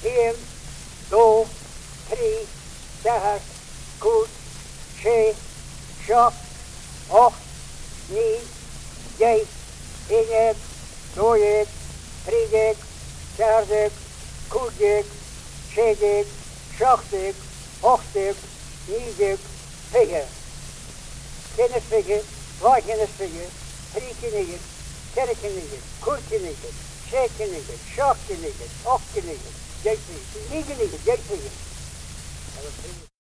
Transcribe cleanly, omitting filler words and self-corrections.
1, 2, 3, 4, 5, 6, 7, 8, 9, 10, 11, 12, 13, 14, 15, 16, 17, 18, 19, 20. Kennis vegen, 2 kennis vegen, 3 kennis, 4 kennis, 5 kennis, 6 kennis, 7 kennis, 8 kennis, 10 kennis, 9 kennis, 10 kennis.